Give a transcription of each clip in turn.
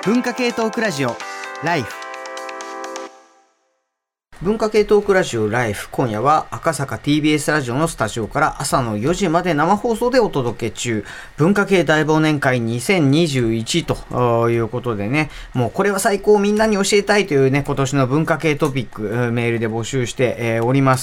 文化系トークラジオライフ。文化系トークラジオライフ、今夜は赤坂 TBS ラジオのスタジオから朝の4時まで生放送でお届け中、文化系大忘年会2021ということでね、もうこれは最高、みんなに教えたいというね、今年の文化系トピック、メールで募集して、おります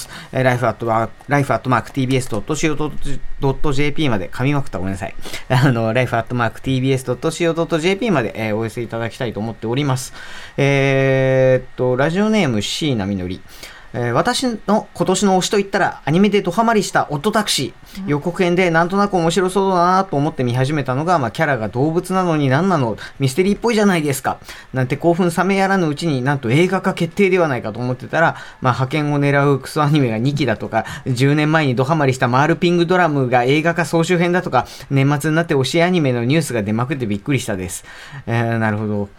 。life@tbs.co.jp まで、噛みまくった、ごめんなさい。life@tbs.co.jp まで、お寄せいただきたいと思っております。ラジオネーム椎名みのり。私の今年の推しといったらアニメでドハマりしたオットタクシー、予告編でなんとなく面白そうだなと思って見始めたのが、キャラが動物なのに何なのミステリーっぽいじゃないですかなんて興奮冷めやらぬうちに、なんと映画化決定ではないかと思ってたら、派遣を狙うクソアニメが2期だとか、10年前にドハマりしたマールピングドラムが映画化総集編だとか、年末になって推しアニメのニュースが出まくってびっくりしたです。なるほど。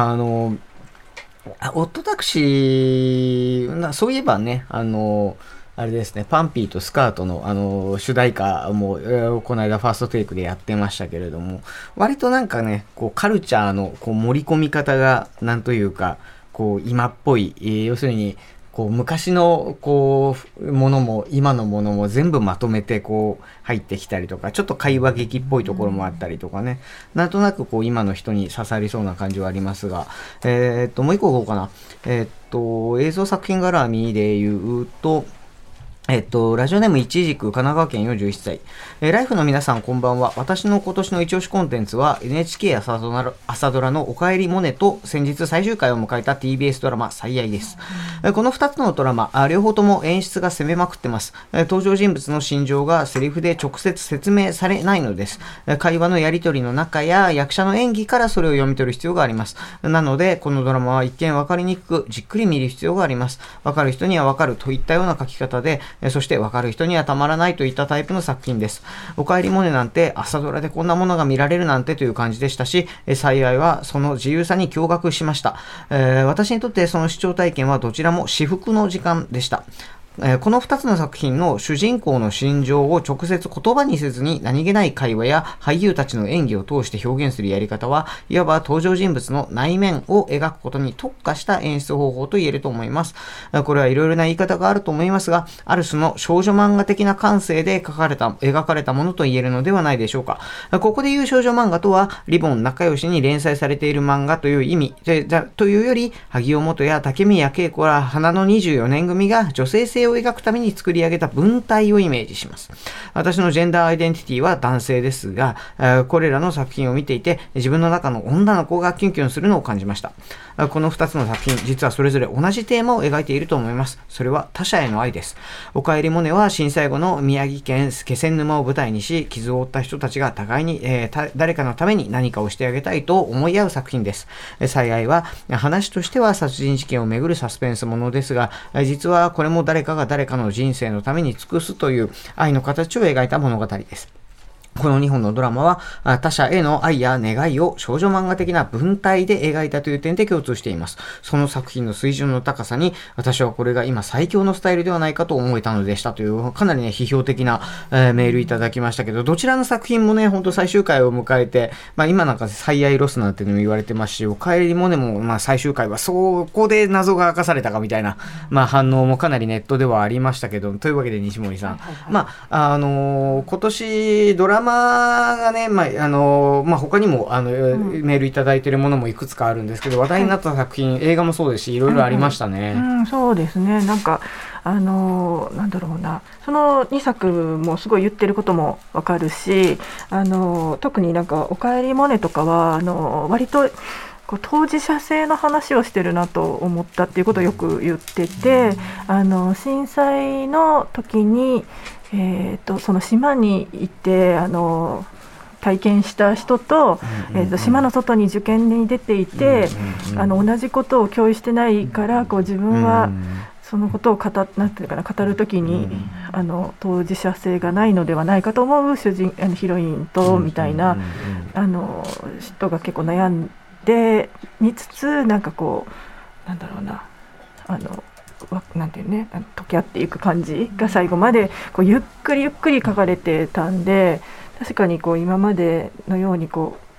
オットタクシー、そういえばね、あれですね、パンピーとスカートの、主題歌も、この間ファーストテイクでやってましたけれども、割となんかね、こうカルチャーのこう盛り込み方が、なんというか、こう今っぽい、要するに、こう昔のこうものも今のものも全部まとめてこう入ってきたりとか、ちょっと会話劇っぽいところもあったりとかね、なんとなくこう今の人に刺さりそうな感じはありますが、もう一個いこうかな。映像作品絡みで言うと、ラジオネームいちじく神奈川県41歳。ライフの皆さんこんばんは。私の今年の一押しコンテンツは NHK 朝ドラのおかえりモネと先日最終回を迎えた TBS ドラマ最愛です。この2つのドラマ、両方とも演出が攻めまくってます。登場人物の心情がセリフで直接説明されないのです。会話のやり取りの中や役者の演技からそれを読み取る必要があります。なのでこのドラマは一見分かりにくくじっくり見る必要があります。分かる人には分かるといったような書き方で、そして分かる人にはたまらないといったタイプの作品です。おかえりモネなんて朝ドラでこんなものが見られるなんてという感じでしたし、幸いはその自由さに驚愕しました。私にとってその視聴体験はどちらも至福の時間でした。この2つの作品の主人公の心情を直接言葉にせずに何気ない会話や俳優たちの演技を通して表現するやり方は、いわば登場人物の内面を描くことに特化した演出方法と言えると思います。これはいろいろな言い方があると思いますが、ある種の少女漫画的な感性で描かれたものと言えるのではないでしょうか。ここで言う少女漫画とは、リボン仲良しに連載されている漫画という意味というより、萩尾元や竹宮恵子ら花の24年組が女性性を描くために作り上げた文体をイメージします。私のジェンダーアイデンティティは男性ですが、これらの作品を見ていて自分の中の女の子がキュンキュンするのを感じました。この2つの作品、実はそれぞれ同じテーマを描いていると思います。それは他者への愛です。おかえりモネは震災後の宮城県気仙沼を舞台にし、傷を負った人たちが互いに、誰かのために何かをしてあげたいと思い合う作品です。幸いは話としては殺人事件をめぐるサスペンスものですが、実はこれも誰かが誰かの人生のために尽くすという愛の形を描いた物語です。この2本のドラマは他者への愛や願いを少女漫画的な文体で描いたという点で共通しています。その作品の水準の高さに、私はこれが今最強のスタイルではないかと思えたのでしたという、かなりね批評的な、メールいただきましたけど、どちらの作品もね本当最終回を迎えて、今なんか最愛ロスなんていうのも言われてますし、おかえりモネも最終回はそこで謎が明かされたかみたいな、反応もかなりネットではありましたけど、というわけで西森さん、今年ドラマがね、他にもメールいただいているものもいくつかあるんですけど、話題になった作品、映画もそうですし、いろいろありましたね。 そうですね。なんかなんだろうな、その2作もすごい言ってることもわかるし、特になんかおかえりモネとかは割と当事者性の話をしてるなと思ったっていうことをよく言ってて、震災の時にその島に行って体験した人と、島の外に受験に出ていて、同じことを共有してないから自分はそのことをなんていうかな、語るときに、当事者性がないのではないかと思うヒロインとみたいな、人が結構悩んで見つつ、なんかなんだろうな、なんていうね、溶け合っていく感じが最後までゆっくりゆっくり書かれてたんで、確かに今までのように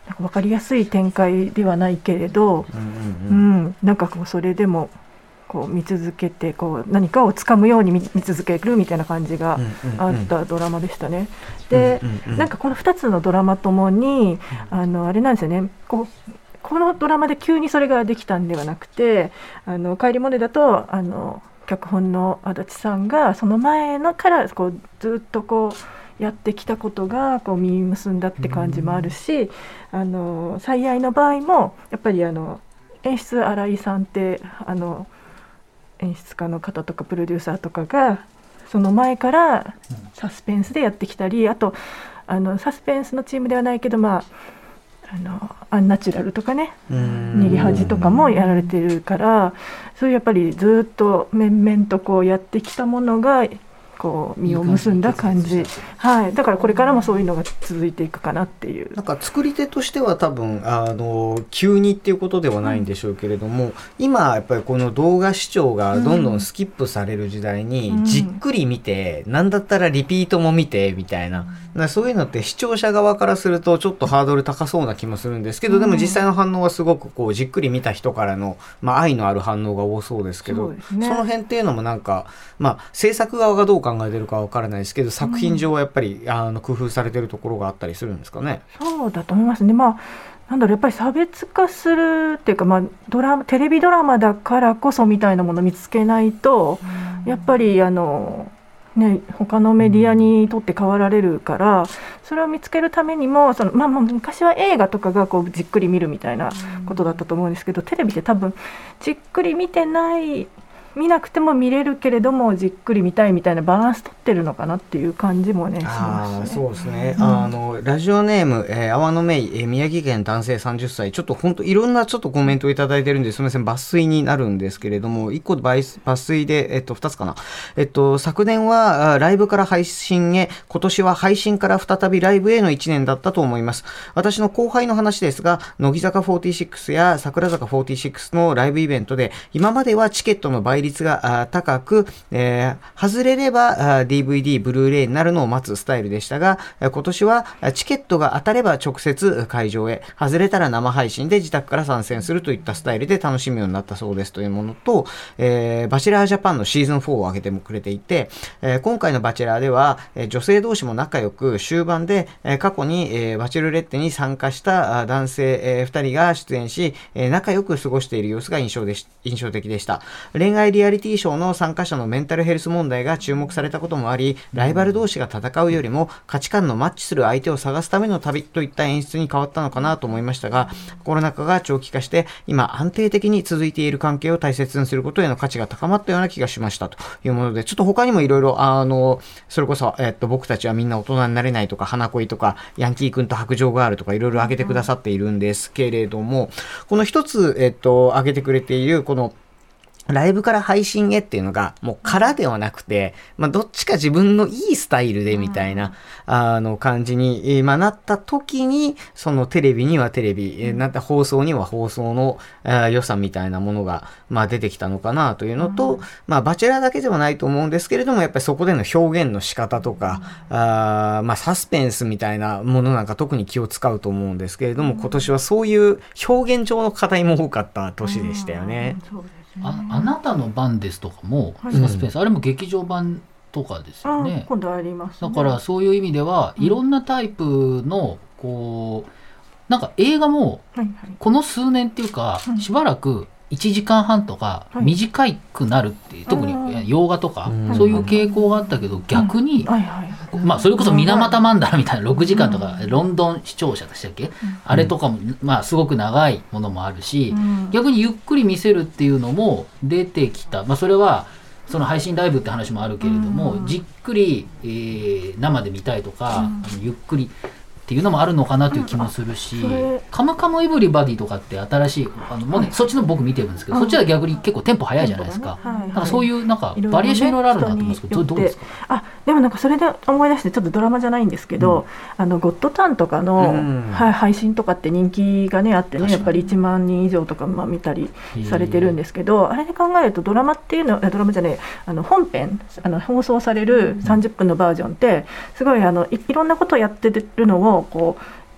なんか分かりやすい展開ではないけれど、なんかこうそれでもこう見続けてこう何かをつかむように見続けるみたいな感じがあったドラマでしたね。で、なんかこの2つのドラマともにあれなんですよね、このドラマで急にそれができたんではなくて、帰りもねだと脚本の足立さんがその前のからこうずっとこうやってきたことがこう実結んだって感じもあるし、最愛の場合もやっぱり演出新井さんって演出家の方とかプロデューサーとかがその前からサスペンスでやってきたり、あとサスペンスのチームではないけど、アンナチュラルとかね、逃げ恥とかもやられてるから、そういうやっぱりずっと面々とこうやってきたものがこう実を結んだ感じ、はい、だからこれからもそういうのが続いていくかなっていう。 なんか作り手としては多分急にっていうことではないんでしょうけれども、今やっぱりこの動画視聴がどんどんスキップされる時代にじっくり見て、なんだったらリピートも見てみたいな、そういうのって視聴者側からするとちょっとハードル高そうな気もするんですけど、でも実際の反応はすごくこうじっくり見た人からの、愛のある反応が多そうですけど、その辺っていうのもなんか、制作側がどう考えてるかわからないですけど、作品上はやっぱり工夫されてるところがあったりするんですかね。 そうだと思いますね。なんだろう、やっぱり差別化するっていうか、テレビドラマだからこそみたいなものを見つけないと、やっぱり他のメディアにとって変わられるから、それを見つけるためにも昔は映画とかがこうじっくり見るみたいなことだったと思うんですけど、テレビって多分じっくり見なくても見れるけれどもじっくり見たいみたいなバランス取ってるのかなっていう感じもねしますね。 そうですね、ラジオネーム、阿野芽衣、宮城県男性30歳、ちょっと本当いろんなちょっとコメントをいただいてるんですみません、抜粋になるんですけれども、1個抜粋で、2つかな。昨年はライブから配信へ、今年は配信から再びライブへの1年だったと思います。私の後輩の話ですが、乃木坂46や桜坂46のライブイベントで、今まではチケットの倍率が高く、外れればDVD、ブルーレイになるのを待つスタイルでしたが、今年はチケットが当たれば直接会場へ、外れたら生配信で自宅から参戦するといったスタイルで楽しむようになったそうですというものと、バチェラージャパンのシーズン4を挙げてもくれていて、今回のバチェラーでは女性同士も仲良く、終盤で過去にバチェルレッテに参加した男性2人が出演し、仲良く過ごしている様子が印象的でした。恋愛リアリティショーの参加者のメンタルヘルス問題が注目されたこともあり、ライバル同士が戦うよりも価値観のマッチする相手を探すための旅といった演出に変わったのかなと思いましたが、コロナ禍が長期化して今安定的に続いている関係を大切にすることへの価値が高まったような気がしましたというもので、ちょっと他にもいろいろそれこそ、僕たちはみんな大人になれないとか、花恋とか、ヤンキー君と白杖ガールとかいろいろ挙げてくださっているんですけれども、この一つ、挙げてくれているこのライブから配信へっていうのがもうからではなくて、どっちか自分のいいスタイルでみたいな、感じに、なった時に、そのテレビにはテレビ、なった放送には放送の良さみたいなものが、出てきたのかなというのと、バチェラーだけではないと思うんですけれども、やっぱりそこでの表現の仕方とか、サスペンスみたいなものなんか特に気を使うと思うんですけれども、今年はそういう表現上の課題も多かった年でしたよね。 あなたの番ですとかもサスペンス、あれも劇場版とかですよね。 今度ありますね。 だからそういう意味では、いろんなタイプのこうなんか映画もこの数年っていうか、しばらく1時間半とか短くなるっていう、特に洋画とかそういう傾向があったけど、逆にそれこそ水俣曼荼羅みたいな6時間とか、ロンドン視聴者でしたっけ、あれとかもすごく長いものもあるし、逆にゆっくり見せるっていうのも出てきた。それはその配信ライブって話もあるけれども、じっくり、生で見たいとか、ゆっくりっていうのもあるのかなという気もするし、カムカムエヴリバディとかって新しいもうね、そっちの僕見てるんですけど、そっちは逆に結構テンポ早いじゃないですか。なんかそういうなんかバリエーションいろいろあるなと思うんですけど、どうですか？ でもなんかそれで思い出して、ちょっとドラマじゃないんですけど、ゴッドタンとかの配信とかって人気がねあってね、やっぱり1万人以上とか見たりされてるんですけど、あれで考えるとドラマっていうのは、ドラマじゃねえ、本編放送される30分のバージョンってすごいいろんなことをやってるのをこう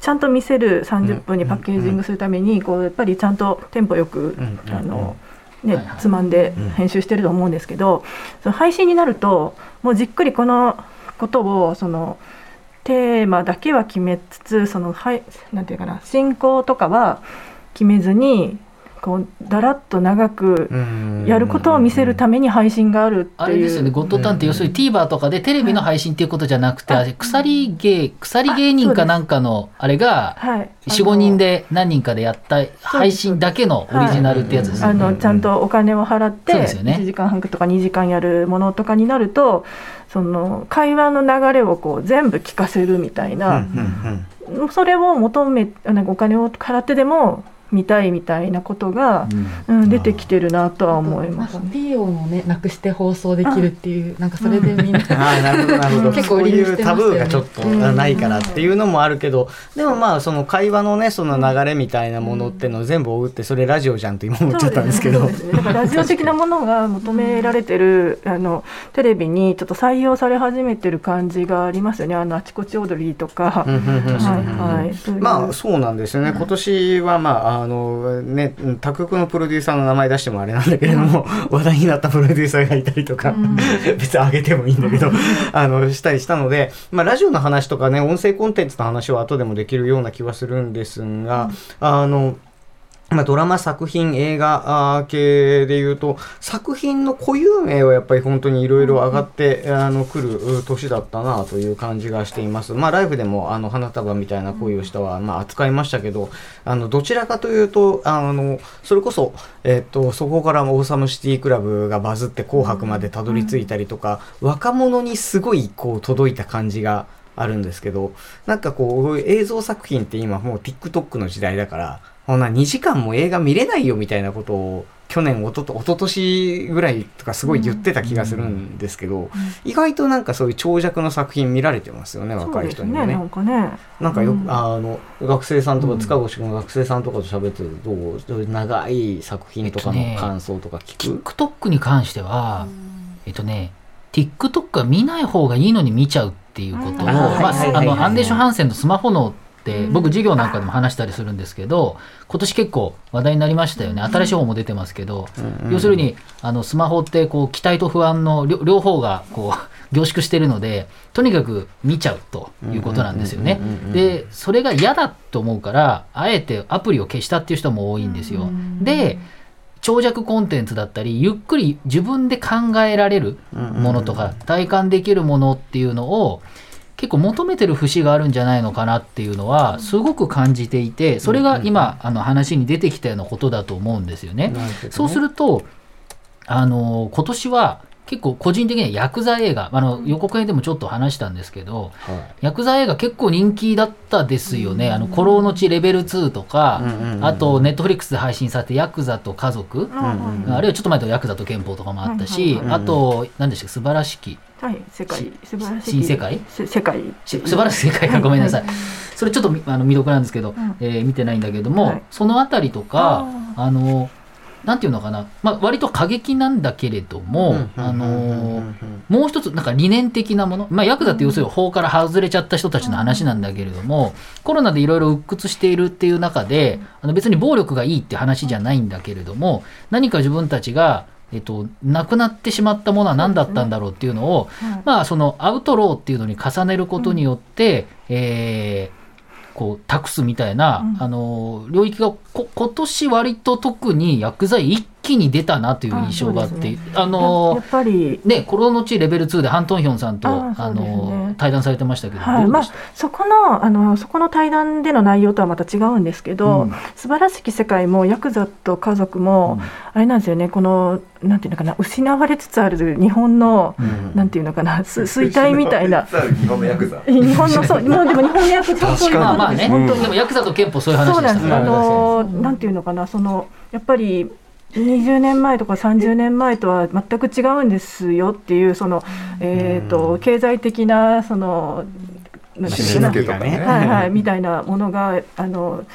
ちゃんと見せる30分にパッケージングするためにこうやっぱりちゃんとテンポよくつまんで編集してると思うんですけど、その配信になるともうじっくりこのことをそのテーマだけは決めつつなんていうかな、進行とかは決めずにこうだらっと長くやることを見せるために配信があるっていう。 あれですよね、ゴッドタンって要するに TVer とかでテレビの配信っていうことじゃなくて、鎖芸人かなんかのあれが 4,5 人で何人かでやった配信だけのオリジナルってやつですよね。 ちゃんとお金を払って1時間半とか2時間やるものとかになると、その会話の流れをこう全部聞かせるみたいな、それを求めなんかお金を払ってでも見たいみたいなことが、出てきてるなとは思います、ね。 PO もねなくして放送できるっていう、なんかそれでみんななるほどなるほど結構そういうタブーがちょっとないからっていうのもあるけど、でもまあその会話のねその流れみたいなものってのを全部追うってそれラジオじゃんと今思っちゃったんですけど、 だからラジオ的なものが求められてるテレビにちょっと採用され始めてる感じがありますよね。あちこちオードリーとか、 まあそうなんですよね。今年はまあ他局のプロデューサーの名前出してもあれなんだけれども、話題になったプロデューサーがいたりとか、別にあげてもいいんだけどしたりしたので、まあ、ラジオの話とかね音声コンテンツの話は後でもできるような気はするんですが、ドラマ作品映画系でいうと作品の固有名はやっぱり本当にいろいろ上がってくる年だったなという感じがしています。まあライブでも花束みたいな恋をしたはまあ扱いましたけど、どちらかというとそれこそそこからオーサムシティクラブがバズって紅白までたどり着いたりとか、若者にすごいこう届いた感じがあるんですけど、なんかこう映像作品って今もう TikTok の時代だからこんな2時間も映画見れないよみたいなことを去年一昨年ぐらいとかすごい言ってた気がするんですけど、意外となんかそういう長尺の作品見られてますよね、若い人にもね。なんかよく学生さんとか塚越君の学生さんとかと喋ってるとどう長い作品とかの感想とか聞く、 TikTok に関してはTikTok は見ない方がいいのに見ちゃうっていうことを、アンデショ・ハンセンのスマホのって僕授業なんかでも話したりするんですけど、今年結構話題になりましたよね。新しい本も出てますけど、要するにスマホってこう期待と不安の両方がこう凝縮しているので、とにかく見ちゃうということなんですよね。でそれが嫌だと思うからあえてアプリを消したっていう人も多いんですよ。で長尺コンテンツだったりゆっくり自分で考えられるものとか体感できるものっていうのを結構求めてる節があるんじゃないのかなっていうのはすごく感じていて、それが今話に出てきたようなことだと思うんですよね。そうすると今年は結構個人的にはヤクザ映画予告編でもちょっと話したんですけど、ヤクザ映画結構人気だったですよね。孤狼の血レベル2とか、あとネットフリックスで配信されてヤクザと家族、あるいはちょっと前とヤクザと憲法とかもあったし、あと何でしたっけ、素晴らしき新世界素晴らしい世界か、ごめんなさい、それちょっと未読なんですけど、見てないんだけども、そのあたりとかなんていうのかな、割と過激なんだけれども、もう一つなんか理念的なもの、ヤクザって要するに法から外れちゃった人たちの話なんだけれども、コロナでいろいろ鬱屈しているっていう中で別に暴力がいいって話じゃないんだけれども、何か自分たちがなくなってしまったものは何だったんだろうっていうのを、そのアウトローっていうのに重ねることによって、こう託すみたいな、領域が今年割と特に薬剤一気に出たなという印象があって、やっぱりね、コロノチレベル2でハン・トンヒョンさんと対談されてましたけど、 そこの対談での内容とはまた違うんですけど、素晴らしき世界もヤクザと家族も、あれなんですよね、このなんていうのかな、失われつつある日本の、なんていうのかな、衰退みたいな日本のヤクザ、 日本のそう、でも日本のヤクザでもヤクザと憲法そういう話でしたね。 なんていうのかな、やっぱり20年前とか30年前とは全く違うんですよっていう経済的なみたいなものが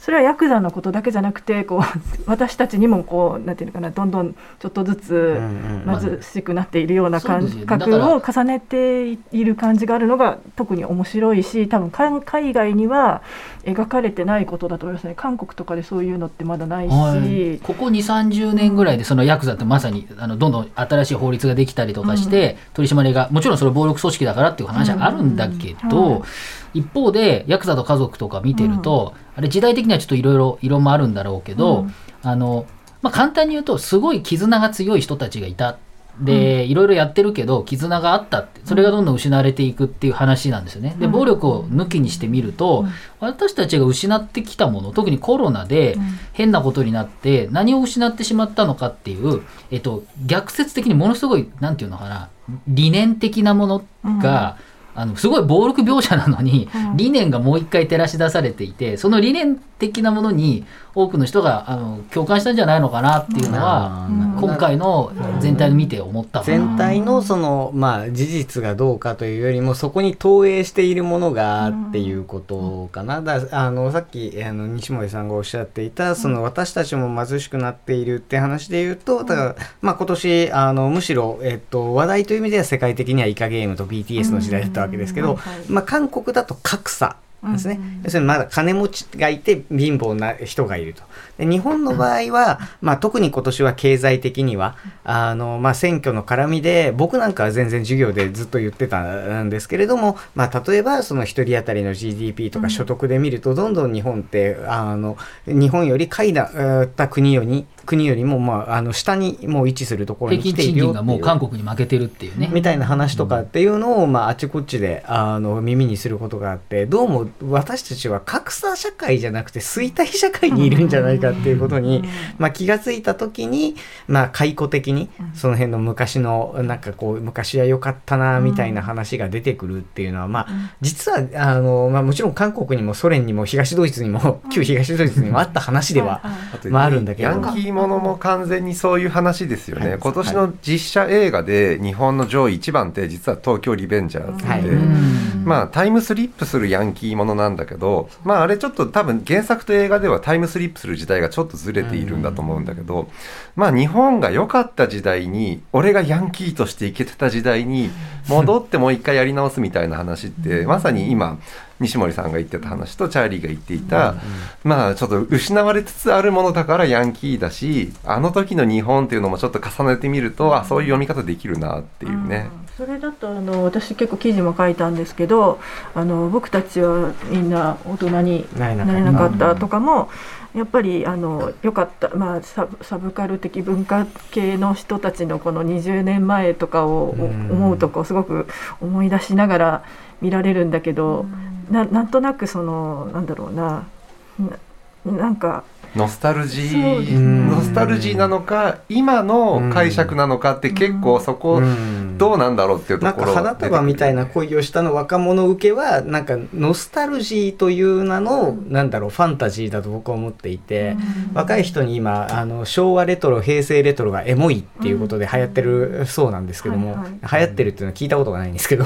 それはヤクザのことだけじゃなくてこう私たちにもこうなんていうのかな、どんどんちょっとずつ貧しくなっているような感覚を重ねている感じがあるのが特に面白いし、多分海外には描かれてないことだと思いますね。韓国とかでそういうのってまだないし、はい、 ここ 2,30 年ぐらいでそのヤクザってまさにどんどん新しい法律ができたりとかして、取り締まりがもちろんそれ暴力組織だからっていう話はあるんだけど、一方でヤクザと家族とか見てると、あれ時代的にはちょっといろいろ色もあるんだろうけど、簡単に言うとすごい絆が強い人たちがいた。でいろいろやってるけど絆があったって、それがどんどん失われていくっていう話なんですよね。で暴力を抜きにしてみると、私たちが失ってきたもの、特にコロナで変なことになって何を失ってしまったのかっていう、逆説的にものすごいなんていうのかな、理念的なものが、すごい暴力描写なのに、理念がもう一回照らし出されていて、その理念的なものに多くの人が共感したんじゃないのかなっていうのは、今回の全体を見て思ったかな。 全体のその、事実がどうかというよりも、そこに投影しているものがっていうことかな。さっき西森さんがおっしゃっていたその私たちも貧しくなっているって話でいうと、だから今年むしろ、話題という意味では世界的にはイカゲームと BTS の時代だったわけですけど、韓国だと格差ですね。要するにまだ金持ちがいて貧乏な人がいると。で日本の場合は、特に今年は経済的には選挙の絡みで、僕なんかは全然授業でずっと言ってたんですけれども、例えばその1人当たりの GDP とか所得で見ると、どんどん日本って日本より下位だった国よりも、下にもう位置するところに来ているよっていう、 平均賃金がもう韓国に負けてるっていうね、 みたいな話とかっていうのを、あちこちで耳にすることがあって、どうも私たちは格差社会じゃなくて衰退社会にいるんじゃないかっていうことに、気がついた時に、解雇的にその辺の昔のなんかこう昔は良かったなみたいな話が出てくるっていうのは、実はもちろん韓国にもソ連にも東ドイツにも旧東ドイツにもあった話ではあるんだけど、 ヤンキーものも完全にそういう話ですよね。今年の実写映画で日本の上位1番って実は東京リベンジャーズで、タイムスリップするヤンキーものなんだけど、あれちょっと多分原作と映画ではタイムスリップする時代がちょっとずれているんだと思うんだけど、日本が良かった時代に、俺がヤンキーとして生きてた時代に戻ってもう一回やり直すみたいな話ってまさに今西森さんが言ってた話とチャーリーが言っていた、ちょっと失われつつあるものだからヤンキーだし、あの時の日本っていうのもちょっと重ねてみると、そういう読み方できるなっていうね。 それだと私結構記事も書いたんですけど、僕たちはみんな大人になれなかったとかも、やっぱりよかった、サブカル的文化系の人たちのこの20年前とかを思うとすごく思い出しながら見られるんだけど、なんとなくそのなんだろうな、なんかノスタルジーなのか今の解釈なのかって結構そこどうなんだろうっていうところ、 なんか花束みたいな恋をしたの若者受けはなんかノスタルジーという名のファンタジーだと僕は思っていて、若い人に今昭和レトロ平成レトロがエモいっていうことで流行ってるそうなんですけども、流行ってるっていうのは聞いたことがないんですけど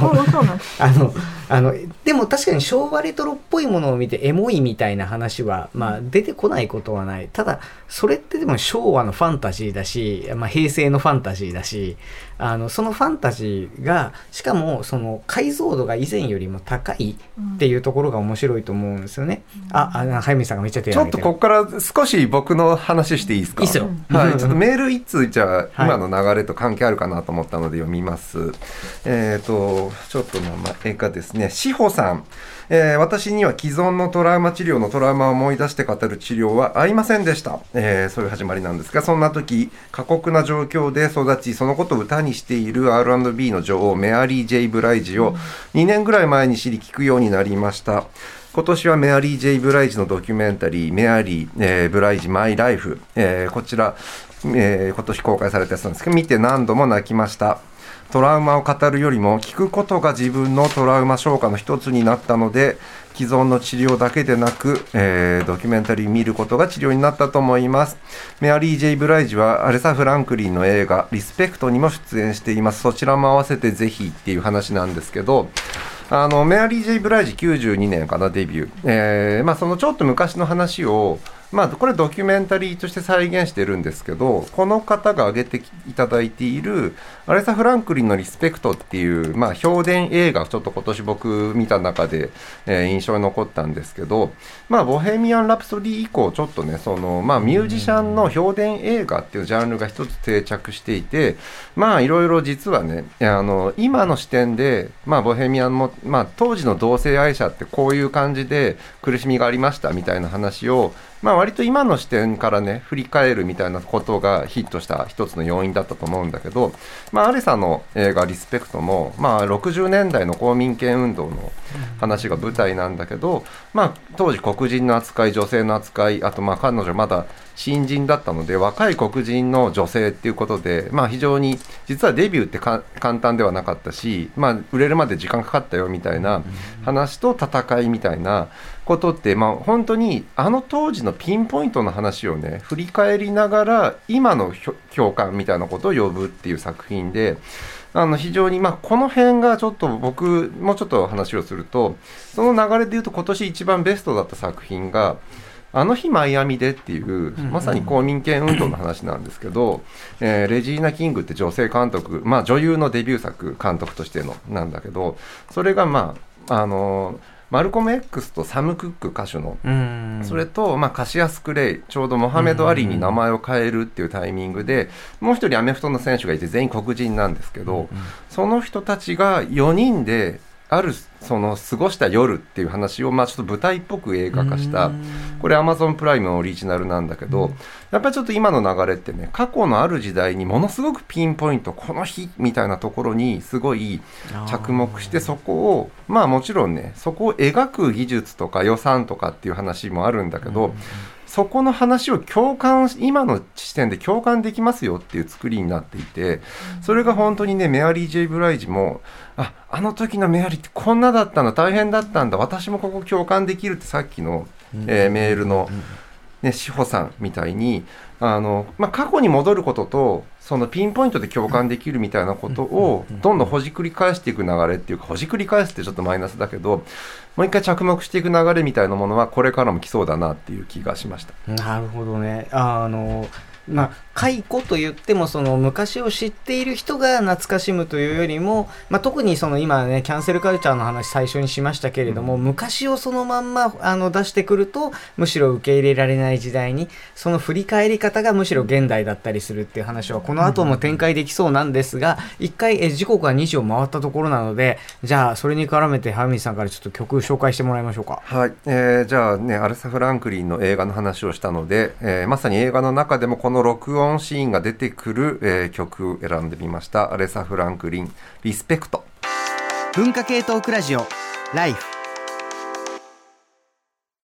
でも確かに昭和レトロっぽいものを見てエモいみたいな話は出てこないことはない。ただそれってでも昭和のファンタジーだし、平成のファンタジーだし、そのファンタジーがしかもその解像度が以前よりも高いっていうところが面白いと思うんですよね。早見さんがめっちゃ手を挙げてる。 ちょっとここから少し僕の話していいですか。 いいですよ。 ちょっとメール1通じゃあ今の流れと関係あるかなと思ったので読みます。ちょっと名前がですね、志保さん。私には既存のトラウマ治療のトラウマを思い出して語る治療は合いませんでした。そういう始まりなんですが、そんな時過酷な状況で育ち、そのことを歌にしている R&B の女王メアリー・ジェイ・ブライジを2年ぐらい前に知り聞くようになりました。今年はメアリー・ジェイ・ブライジのドキュメンタリーメアリー、ブライジ・マイ・ライフ、こちら、今年公開されたやつなんですけど、見て何度も泣きました。トラウマを語るよりも聞くことが自分のトラウマ消化の一つになったので、既存の治療だけでなく、ドキュメンタリー見ることが治療になったと思います。メアリー・ジェイ・ブライジはアレサ・フランクリンの映画リスペクトにも出演しています。そちらも合わせてぜひっていう話なんですけど、 メアリー・ジェイ・ブライジ92年かなデビュー、そのちょっと昔の話をこれドキュメンタリーとして再現してるんですけど、この方が挙げていただいているアレサ・フランクリンのリスペクトっていう、評伝映画をちょっと今年僕見た中で、印象に残ったんですけど、ボヘミアン・ラプソディ以降ちょっとね、そのミュージシャンの評伝映画っていうジャンルが一つ定着していて、いろいろ実はね、今の視点で、ボヘミアンも、当時の同性愛者ってこういう感じで苦しみがありましたみたいな話を割と今の視点からね振り返るみたいなことがヒットした一つの要因だったと思うんだけど、アレサの映画リスペクトも、60年代の公民権運動の話が舞台なんだけど、当時黒人の扱い、女性の扱い、あと彼女まだ新人だったので若い黒人の女性っていうことで、非常に実はデビューって簡単ではなかったし、売れるまで時間かかったよみたいな話と戦いみたいなことって、本当にあの当時のピンポイントの話をね振り返りながら今の共感みたいなことを呼ぶっていう作品で、非常にこの辺がちょっと僕もうちょっと話をすると、その流れでいうと今年一番ベストだった作品があの日マイアミでっていうまさに公民権運動の話なんですけど、レジーナ・キングって女性監督、女優のデビュー作監督としてのなんだけど、それがマルコム X とサム・クック歌手の、それと、カシアス・クレイ、ちょうどモハメド・アリに名前を変えるっていうタイミングで、もう一人アメフトの選手がいて全員黒人なんですけど、その人たちが4人であるその過ごした夜っていう話をちょっと舞台っぽく映画化した、これ Amazon プライムのオリジナルなんだけど、やっぱりちょっと今の流れってね、過去のある時代にものすごくピンポイント、この日みたいなところにすごい着目して、そこをもちろんね、そこを描く技術とか予算とかっていう話もあるんだけど、そこの話を今の視点で共感できますよっていう作りになっていて、それが本当にね、メアリー・ジェイ・ブライジもあの時のメアリーってこんなだったんだ、大変だったんだ、私もここ共感できるってさっきの、メールの、志保さんみたいに過去に戻ることとそのピンポイントで共感できるみたいなことをどんどんほじくり返していく流れっていうか、ほじくり返すってちょっとマイナスだけど、もう一回着目していく流れみたいなものはこれからも来そうだなっていう気がしました。 なるほどね。解雇と言ってもその昔を知っている人が懐かしむというよりも、特にその今ねキャンセルカルチャーの話最初にしましたけれども、昔をそのまんま出してくるとむしろ受け入れられない時代にその振り返り方がむしろ現代だったりするっていう話はこの後も展開できそうなんですが、一回時刻が2時を回ったところなので、じゃあそれに絡めてハミさんからちょっと曲紹介してもらいましょうか。 はい、じゃあね、アレサ・フランクリンの映画の話をしたので、まさに映画の中でもこの録音シーンが出てくる、曲選んでみました。アレサ・フランクリンリスペクト。 文化系トークラジオライフ。